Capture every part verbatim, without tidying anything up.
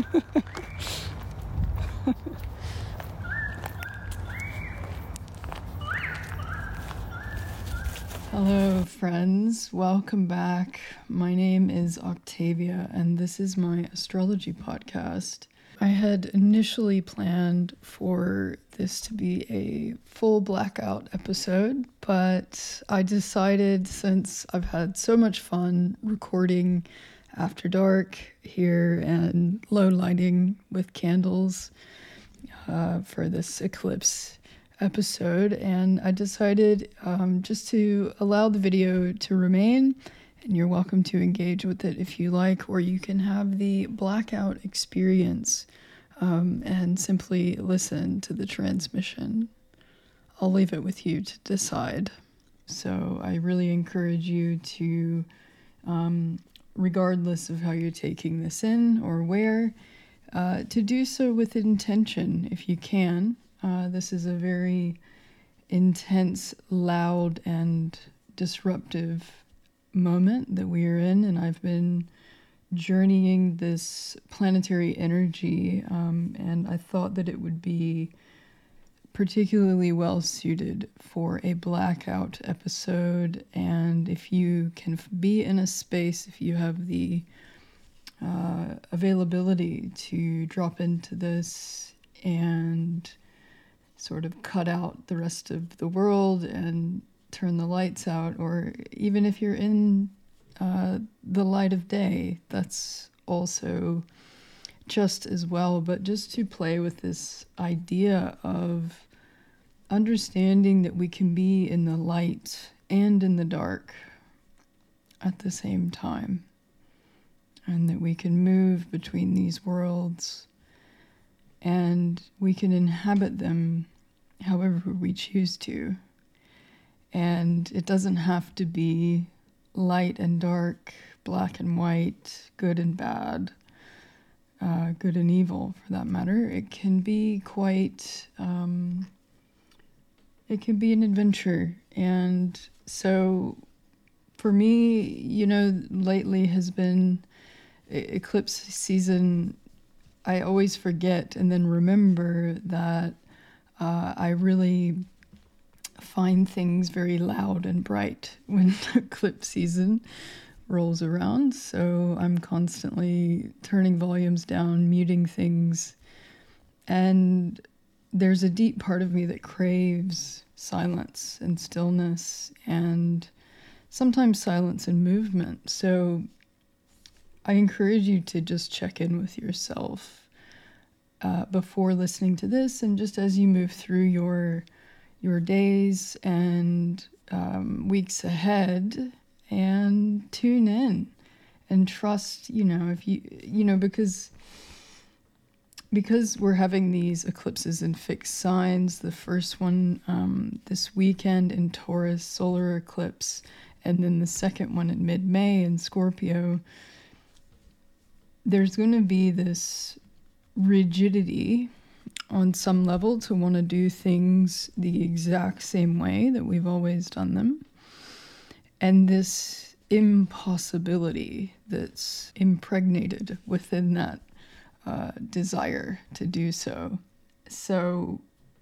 Hello, friends. Welcome back. My name is Octavia, and this is my astrology podcast. I had initially planned for this to be a full blackout episode, but I decided, since I've had so much fun recording after dark here and low lighting with candles uh, for this eclipse episode, and I decided um, just to allow the video to remain, and you're welcome to engage with it if you like, or you can have the blackout experience um, and simply listen to the transmission. I'll leave it with you to decide. So I really encourage you to, um, regardless of how you're taking this in or where, uh, to do so with intention if you can. Uh, this is a very intense, loud, and disruptive moment that we are in, and I've been journeying this planetary energy, um, and I thought that it would be particularly well suited for a blackout episode. And if you can f- be in a space, if you have the uh, availability to drop into this and sort of cut out the rest of the world and turn the lights out, or even if you're in uh, the light of day, that's also just as well. But just to play with this idea of understanding that we can be in the light and in the dark at the same time, and that we can move between these worlds, and we can inhabit them however we choose to. And it doesn't have to be light and dark, black and white, good and bad, uh, good and evil for that matter. It can be quite, um, it can be an adventure. And so for me, you know, lately has been eclipse season. I always forget and then remember that uh, I really find things very loud and bright when eclipse season rolls around. So I'm constantly turning volumes down, muting things. And there's a deep part of me that craves silence and stillness, and sometimes silence and movement. So I encourage you to just check in with yourself uh, before listening to this, and just as you move through your your days and um, weeks ahead, and tune in and trust, you know, if you, you know, because because we're having these eclipses in fixed signs, the first one um, this weekend in Taurus, solar eclipse, and then the second one in mid-May in Scorpio, there's going to be this rigidity on some level to want to do things the exact same way that we've always done them. And this impossibility that's impregnated within that uh, desire to do so. So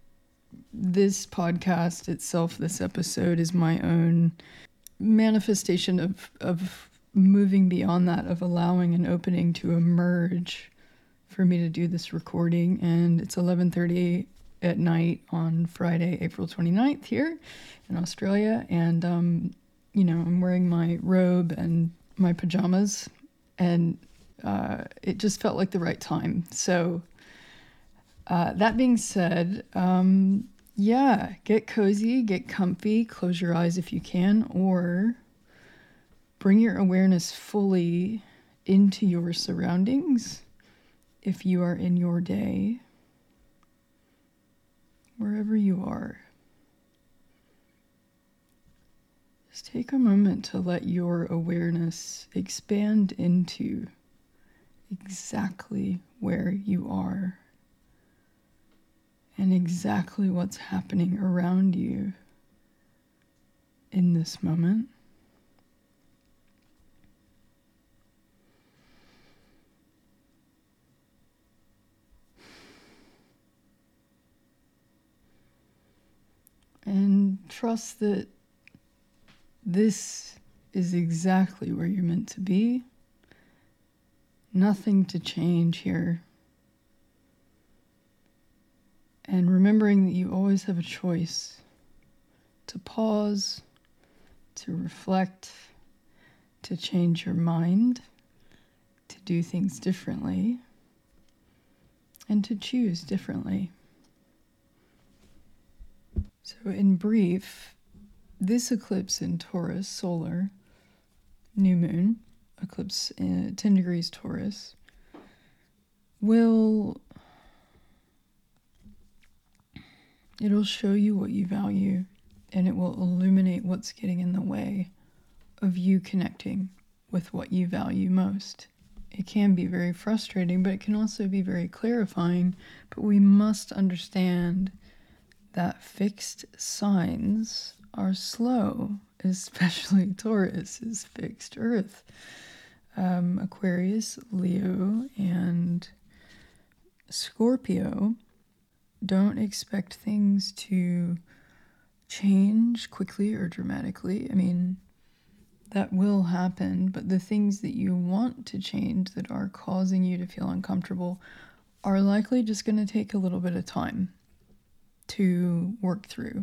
this podcast itself, this episode, is my own manifestation of, of moving beyond that, of allowing an opening to emerge for me to do this recording. And it's eleven thirty at night on Friday, April twenty-ninth here in Australia. And, um, you know, I'm wearing my robe and my pajamas, and uh, it just felt like the right time. So uh, that being said, um, yeah, get cozy, get comfy, close your eyes if you can, or bring your awareness fully into your surroundings. If you are in your day, wherever you are, just take a moment to let your awareness expand into exactly where you are and exactly what's happening around you in this moment. trust that this is exactly where you're meant to be. Nothing to change here. And remembering that you always have a choice to pause, to reflect, to change your mind, to do things differently, and to choose differently. So in brief, this eclipse in Taurus, solar, new moon, eclipse in ten degrees Taurus, will, it'll show you what you value, and it will illuminate what's getting in the way of you connecting with what you value most. It can be very frustrating, but it can also be very clarifying. But we must understand that fixed signs are slow, especially Taurus is fixed Earth. Um, Aquarius, Leo, and Scorpio don't expect things to change quickly or dramatically. I mean, that will happen, but the things that you want to change that are causing you to feel uncomfortable are likely just going to take a little bit of time to work through.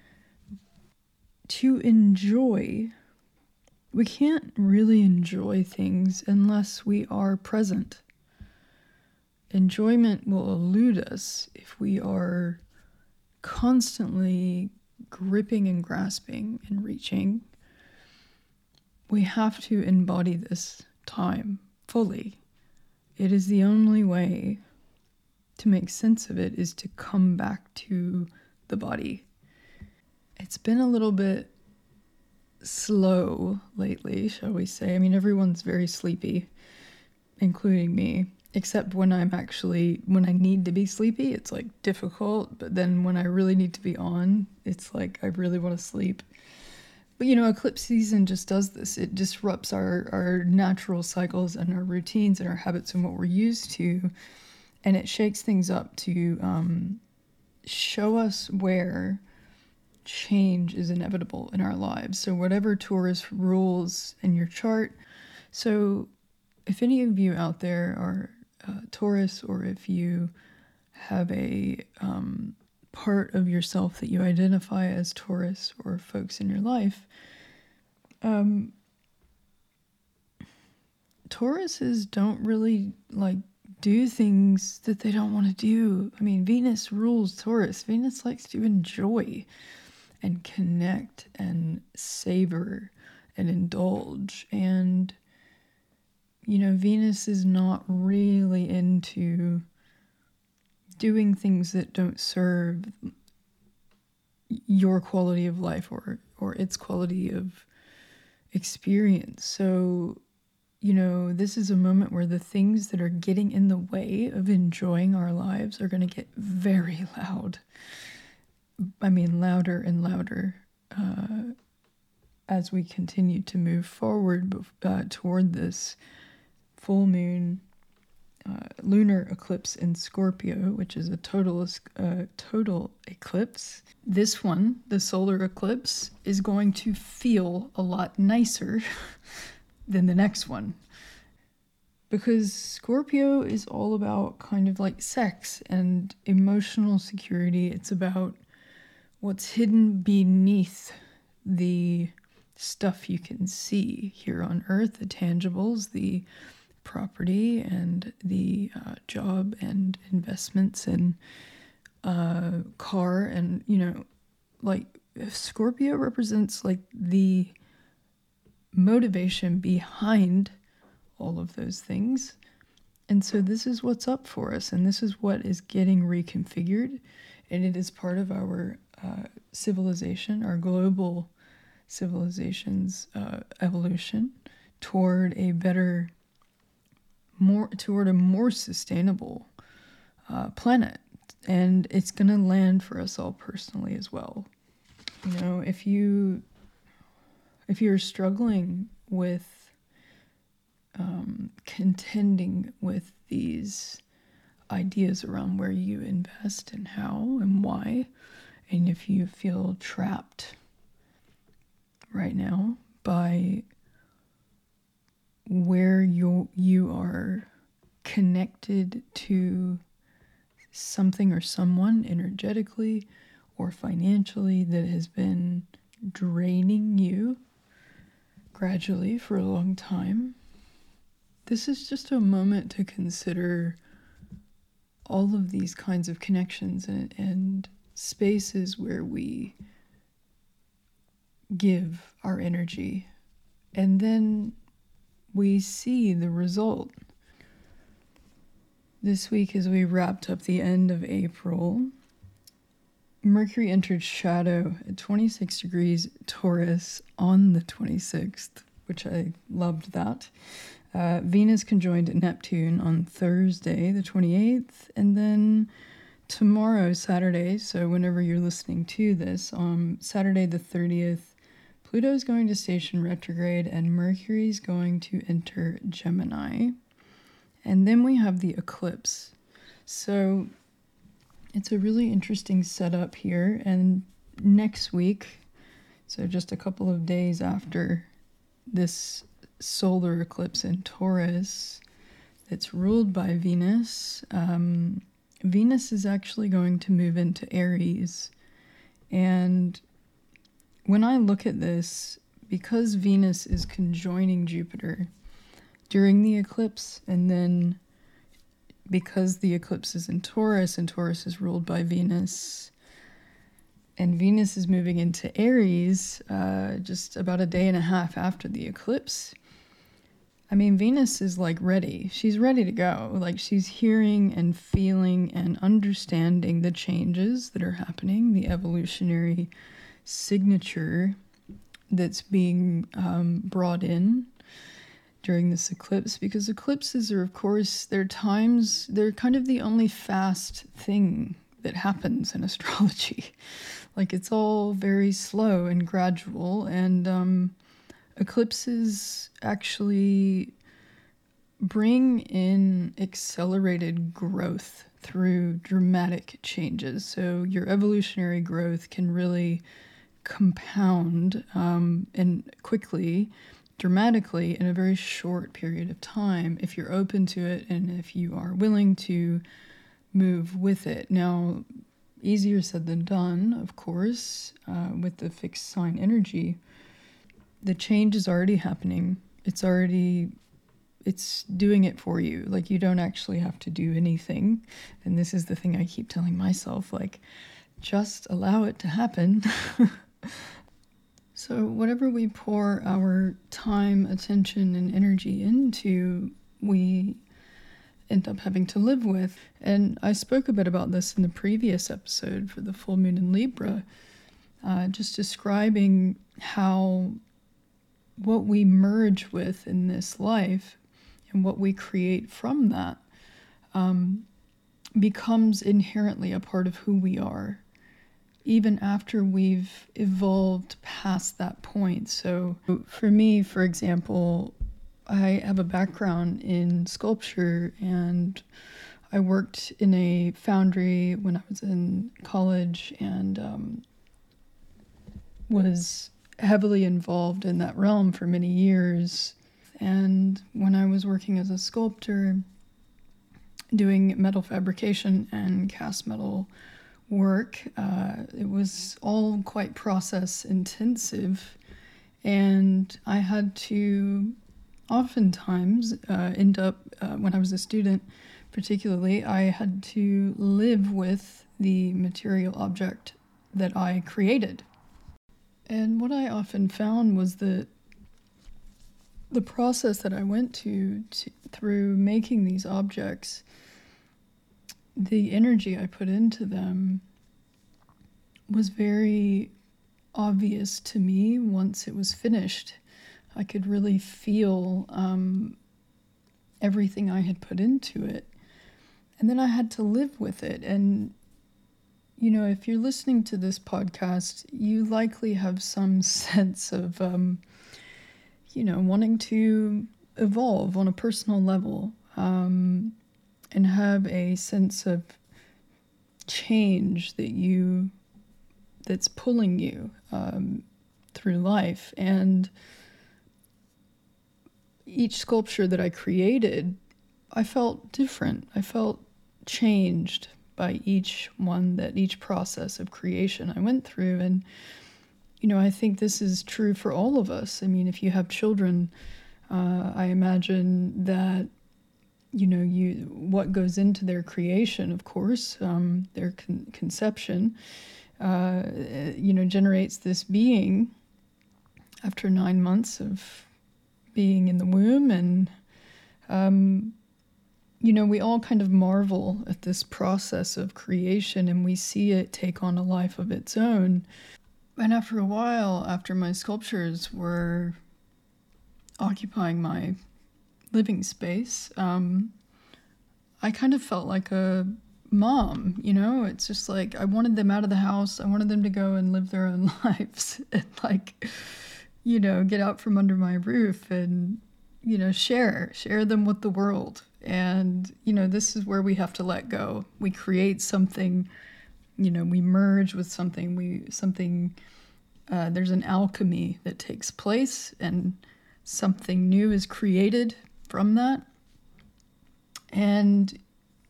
To enjoy, we can't really enjoy things unless we are present. Enjoyment will elude us if we are constantly gripping and grasping and reaching. We have to embody this time fully. It is the only way to make sense of it, is to come back to the body. It's been a little bit slow lately, shall we say. I mean, everyone's very sleepy, including me, except when I'm actually, when I need to be sleepy, it's like difficult. But then when I really need to be on, it's like I really want to sleep. But you know, eclipse season just does this. It disrupts our, our natural cycles and our routines and our habits and what we're used to. And it shakes things up to um, show us where change is inevitable in our lives. So whatever Taurus rules in your chart. So if any of you out there are uh, Taurus, or if you have a um, part of yourself that you identify as Taurus, or folks in your life, um, Tauruses don't really like do things that they don't want to do. I mean, Venus rules Taurus. Venus likes to enjoy and connect and savor and indulge. And, you know, Venus is not really into doing things that don't serve your quality of life or, or its quality of experience. So, you know, this is a moment where the things that are getting in the way of enjoying our lives are going to get very loud. I mean, louder and louder uh, as we continue to move forward uh, toward this full moon uh, lunar eclipse in Scorpio, which is a total, uh, total eclipse. This one, the solar eclipse, is going to feel a lot nicer than the next one, because Scorpio is all about kind of like sex and emotional security. It's about what's hidden beneath the stuff you can see here on Earth, the tangibles, the property and the uh, job and investments and uh, car. And, you know, like Scorpio represents like the motivation behind all of those things. And so this is what's up for us, and this is what is getting reconfigured, and it is part of our uh, civilization, our global civilization's uh, evolution toward a better, more toward a more sustainable uh, planet. And it's going to land for us all personally as well. You know, if you if you're struggling with um, contending with these ideas around where you invest and how and why, And if you feel trapped right now by where you you are connected to something or someone energetically or financially that has been draining you gradually for a long time, this is just a moment to consider all of these kinds of connections and, and spaces where we give our energy, and then we see the result. This week, as we wrapped up the end of April, Mercury entered shadow at twenty-six degrees Taurus on the twenty-sixth, which I loved that. Uh, Venus conjoined Neptune on Thursday, the twenty-eighth, and then tomorrow, Saturday, so whenever you're listening to this, on Saturday the thirtieth, Pluto is going to station retrograde and Mercury is going to enter Gemini. And then we have the eclipse. So it's a really interesting setup here. And next week, so just a couple of days after this solar eclipse in Taurus that's ruled by Venus, um, Venus is actually going to move into Aries. And when I look at this, because Venus is conjoining Jupiter during the eclipse, and then because the eclipse is in Taurus, and Taurus is ruled by Venus, and Venus is moving into Aries uh, just about a day and a half after the eclipse, I mean, Venus is like ready. She's ready to go. Like, she's hearing and feeling and understanding the changes that are happening, the evolutionary signature that's being um, brought in during this eclipse, because eclipses are, of course, they're times, they're kind of the only fast thing that happens in astrology. Like, it's all very slow and gradual, and um, eclipses actually bring in accelerated growth through dramatic changes. So your evolutionary growth can really compound um, and quickly, dramatically, in a very short period of time if you're open to it and if you are willing to move with it. Now, easier said than done, of course, uh, with the fixed sign energy. The change is already happening. It's already, it's doing it for you. Like, you don't actually have to do anything. And this is the thing I keep telling myself, like, just allow it to happen. So whatever we pour our time, attention, and energy into, we end up having to live with. And I spoke a bit about this in the previous episode for the full moon in Libra, uh, just describing how what we merge with in this life and what we create from that um, becomes inherently a part of who we are, even after we've evolved past that point. So for me, for example, I have a background in sculpture, and I worked in a foundry when I was in college, and um, was heavily involved in that realm for many years. And when I was working as a sculptor, doing metal fabrication and cast metal work, uh, it was all quite process intensive, and I had to oftentimes uh, end up, uh, when I was a student particularly, I had to live with the material object that I created. And what I often found was that the process that I went to, to through making these objects, the energy I put into them was very obvious to me once it was finished. I could really feel um, everything I had put into it. And then I had to live with it. And, you know, if you're listening to this podcast, you likely have some sense of, um, you know, wanting to evolve on a personal level. Um, and have a sense of change that you that's pulling you um, through life. And each sculpture that I created, I felt different. I felt changed by each one, that each process of creation I went through. And, you know, I think this is true for all of us. I mean, if you have children, uh, I imagine that, you know, you what goes into their creation, of course, um, their con- conception, uh, you know, generates this being after nine months of being in the womb. And, um, you know, we all kind of marvel at this process of creation, and we see it take on a life of its own. And after a while, after my sculptures were occupying my living space, um, I kind of felt like a mom, you know? It's just like I wanted them out of the house. I wanted them to go and live their own lives and, like, you know, get out from under my roof and, you know, share, share them with the world. And, you know, this is where we have to let go. We create something, you know, we merge with something, we, something, uh, there's an alchemy that takes place, and something new is created from that. And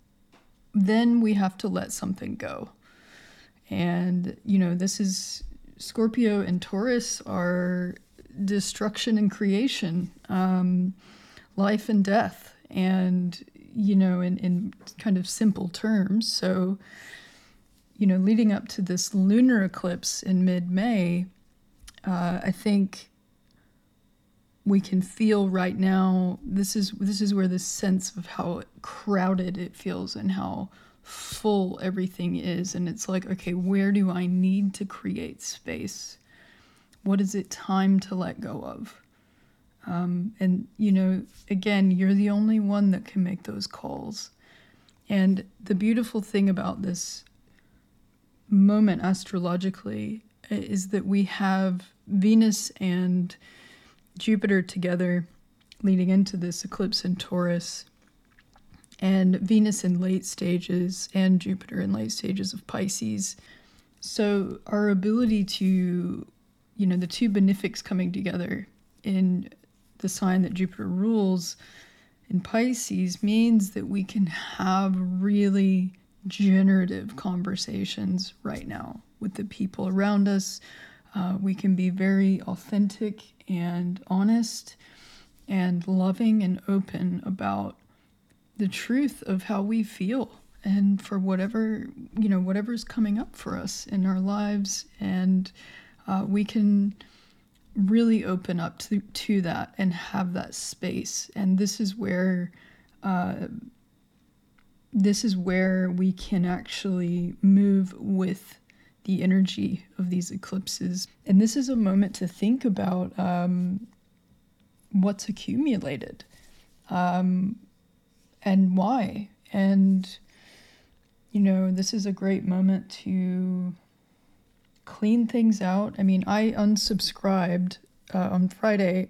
then we have to let something go. And, you know, this is, Scorpio and Taurus are destruction and creation, um, life and death, and, you know, in, in kind of simple terms. So, you know, leading up to this lunar eclipse in mid-May, uh, I think we can feel right now, this is this is where this sense of how crowded it feels and how full everything is. And it's like, okay, where do I need to create space? What is it time to let go of? Um, and, you know, again, you're the only one that can make those calls. And the beautiful thing about this moment astrologically is that we have Venus and Jupiter together leading into this eclipse in Taurus, and Venus in late stages and Jupiter in late stages of Pisces. So our ability to, you know, the two benefics coming together in the sign that Jupiter rules in Pisces means that we can have really generative conversations right now with the people around us. Uh, we can be very authentic and honest and loving and open about the truth of how we feel, and for whatever, you know, whatever's coming up for us in our lives. And uh, we can really open up to, to that and have that space. And this is where uh, this is where we can actually move with the energy of these eclipses. And this is a moment to think about um, what's accumulated um, and why. And, you know, this is a great moment to clean things out. I mean, I unsubscribed uh, on Friday,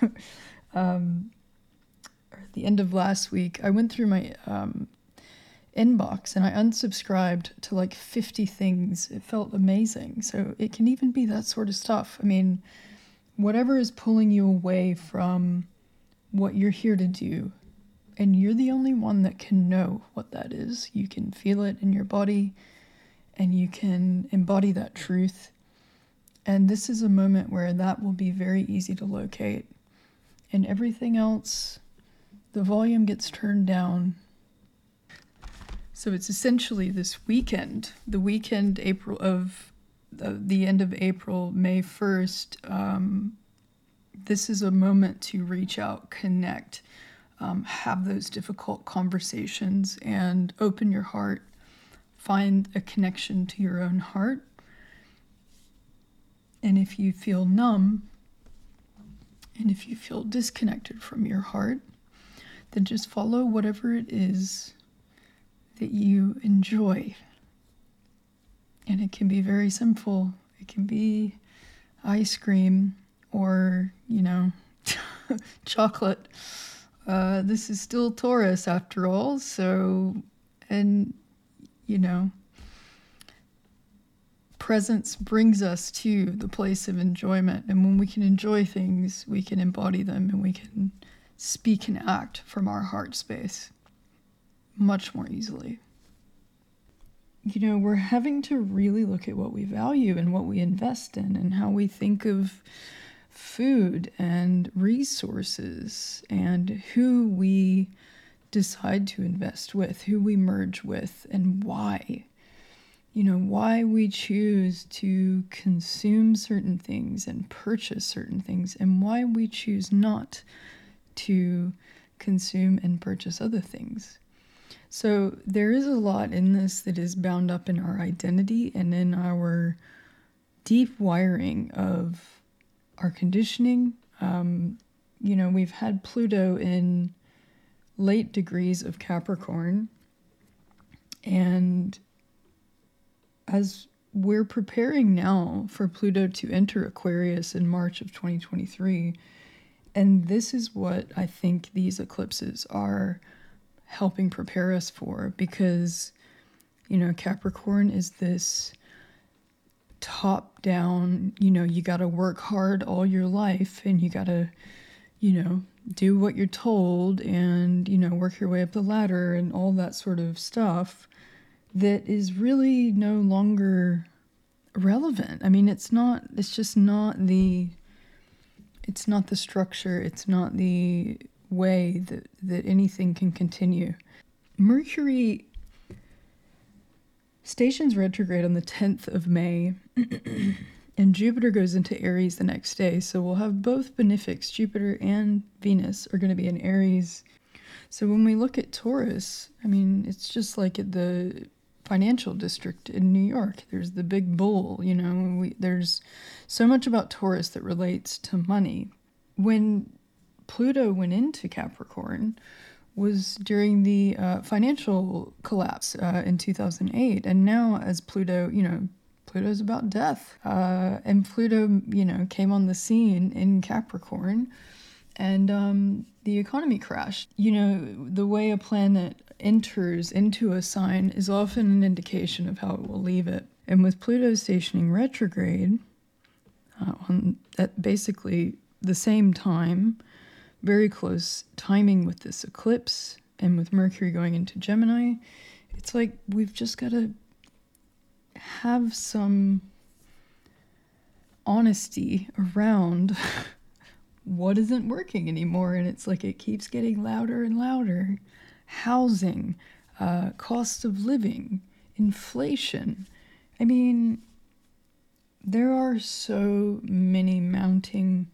um, or at the end of last week. I went through my um, inbox and I unsubscribed to like fifty things. It felt amazing. So it can even be that sort of stuff. I mean, whatever is pulling you away from what you're here to do, and you're the only one that can know what that is. You can feel it in your body, and you can embody that truth. And this is a moment where that will be very easy to locate. And everything else, the volume gets turned down. So it's essentially this weekend, the weekend April of uh, the end of April, May first. Um, this is a moment to reach out, connect, um, have those difficult conversations, and open your heart. Find a connection to your own heart. And if you feel numb, and if you feel disconnected from your heart, then just follow whatever it is that you enjoy. And it can be very simple. It can be ice cream or, you know, chocolate. Uh, this is still Taurus after all. So, and, you know, presence brings us to the place of enjoyment. And when we can enjoy things, we can embody them and we can speak and act from our heart space much more easily. You know, we're having to really look at what we value and what we invest in and how we think of food and resources and who we decide to invest with, who we merge with, and why. You know, why we choose to consume certain things and purchase certain things, and why we choose not to consume and purchase other things. So there is a lot in this that is bound up in our identity and in our deep wiring of our conditioning. Um, you know, we've had Pluto in late degrees of Capricorn, and as we're preparing now for Pluto to enter Aquarius in March of twenty twenty-three, and this is what I think these eclipses are helping prepare us for, because, you know, Capricorn is this top down, you know, you got to work hard all your life and you got to, you know, do what you're told and, you know, work your way up the ladder and all that sort of stuff that is really no longer relevant. I mean, it's not, it's just not the, it's not the structure, it's not the way that, that anything can continue. Mercury stations retrograde on the tenth of May, and Jupiter goes into Aries the next day. So we'll have both benefics, Jupiter and Venus, are going to be in Aries. So when we look at Taurus, I mean, it's just like at the financial district in New York. There's the big bull, you know, we, there's so much about Taurus that relates to money. When Pluto went into Capricorn was during the uh, financial collapse uh, in two thousand eight. And now as Pluto, you know, Pluto's about death. Uh, and Pluto, you know, came on the scene in Capricorn and um, the economy crashed. You know, the way a planet enters into a sign is often an indication of how it will leave it. And with Pluto stationing retrograde uh, on at basically the same time, very close timing with this eclipse and with Mercury going into Gemini, it's like we've just got to have some honesty around what isn't working anymore. And it's like it keeps getting louder and louder. Housing, uh, cost of living, inflation. I mean, there are so many mounting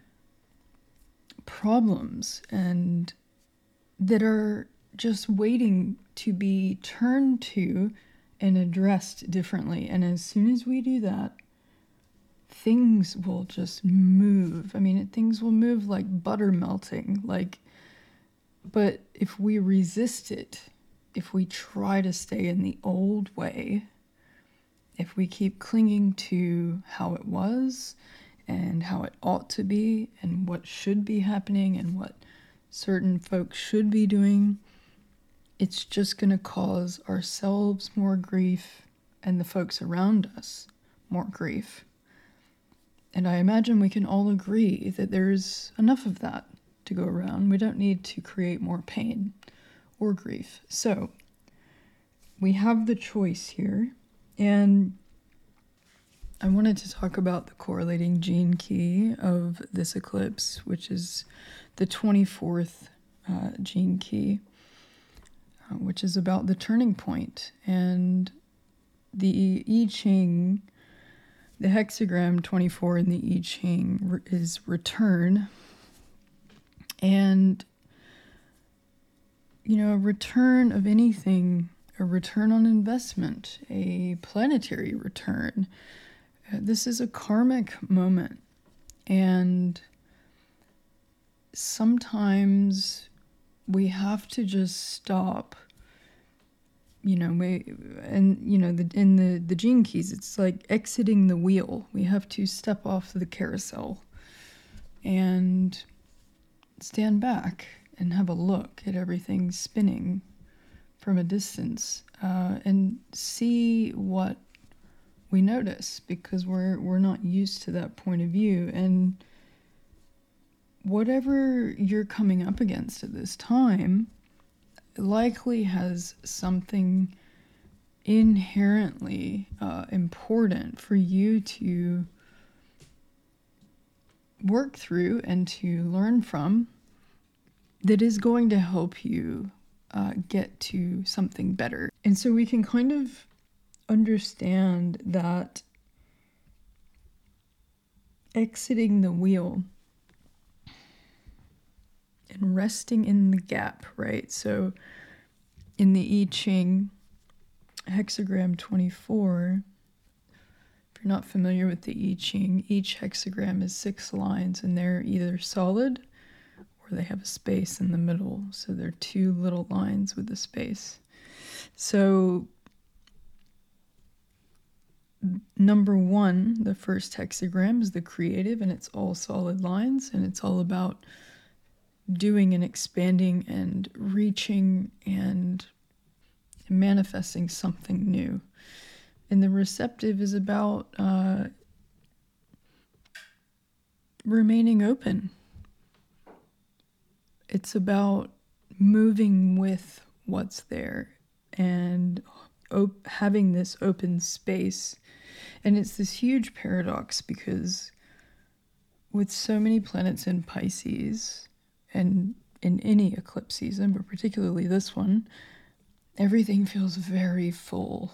problems and that are just waiting to be turned to and addressed differently. And as soon as we do that, things will just move. I mean, things will move like butter melting. Like, but if we resist it, if we try to stay in the old way, if we keep clinging to how it was and how it ought to be and what should be happening and what certain folks should be doing, it's just going to cause ourselves more grief and the folks around us more grief. And I imagine we can all agree that there's enough of that to go around. We don't need to create more pain or grief. So we have the choice here. And I wanted to talk about the correlating gene key of this eclipse, which is the twenty-fourth uh, gene key, uh, which is about the turning point. And the I Ching, the hexagram twenty-four in the I Ching re- is return. And, you know, a return of anything, a return on investment, a planetary return. This is a karmic moment, and sometimes we have to just stop, you know, we, and, you know, the, in the, the gene keys, it's like exiting the wheel. We have to step off the carousel and stand back and have a look at everything spinning from a distance uh, and see what we notice because we're we're not used to that point of view. And whatever you're coming up against at this time likely has something inherently uh, important for you to work through and to learn from that is going to help you uh, get to something better. And so we can kind of understand that exiting the wheel and resting in the gap, right? So in the I Ching, hexagram twenty-four, if you're not familiar with the I Ching, each hexagram is six lines, and they're either solid or they have a space in the middle. So they're two little lines with a space. So number one, the first hexagram, is the creative, and it's all solid lines, and it's all about doing and expanding and reaching and manifesting something new. And the receptive is about uh, remaining open. It's about moving with what's there and op- having this open space. And it's this huge paradox because with so many planets in Pisces and in any eclipse season, but particularly this one, everything feels very full,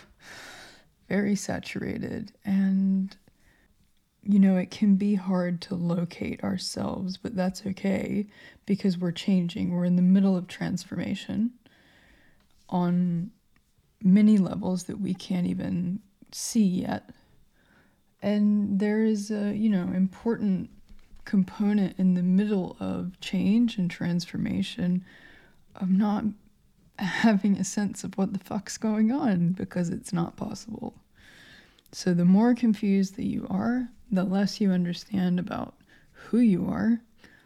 very saturated. And, you know, it can be hard to locate ourselves, but that's okay because we're changing. We're in the middle of transformation on many levels that we can't even see yet. And there is a, you know, important component in the middle of change and transformation of not having a sense of what the fuck's going on because it's not possible. So the more confused that you are, the less you understand about who you are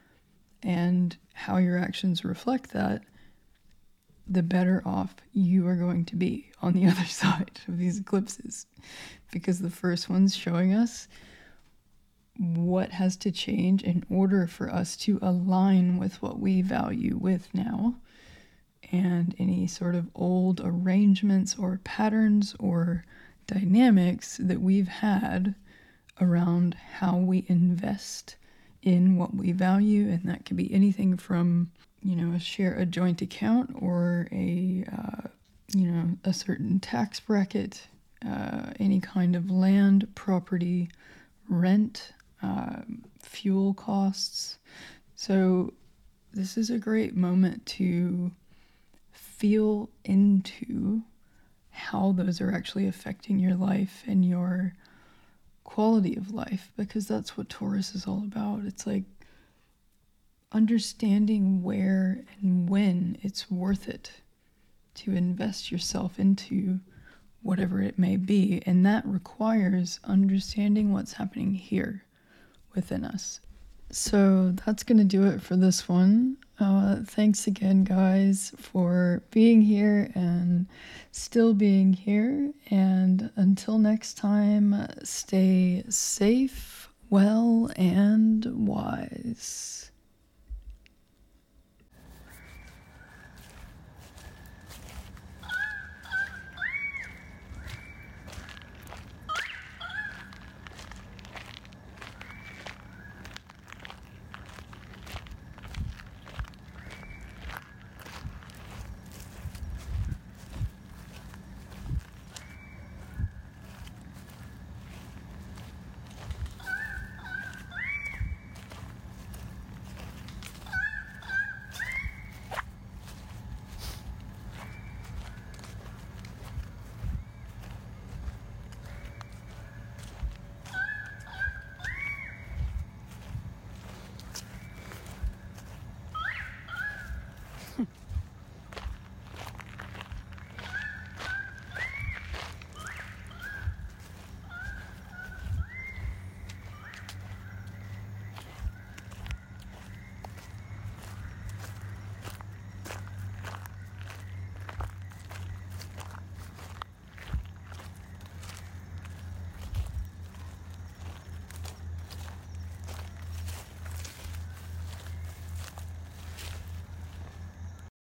and how your actions reflect that, the better off you are going to be on the other side of these eclipses. Because the first one's showing us what has to change in order for us to align with what we value with now, and any sort of old arrangements or patterns or dynamics that we've had around how we invest in what we value. And that could be anything from, you know, a share a joint account or a, uh, you know, a certain tax bracket, uh, any kind of land, property, rent, uh, fuel costs. So this is a great moment to feel into how those are actually affecting your life and your quality of life, because that's what Taurus is all about. It's like understanding where and when it's worth it to invest yourself into whatever it may be. And that requires understanding what's happening here within us. So that's going to do it for this one. Uh, thanks again, guys, for being here and still being here. And until next time, stay safe, well, and wise.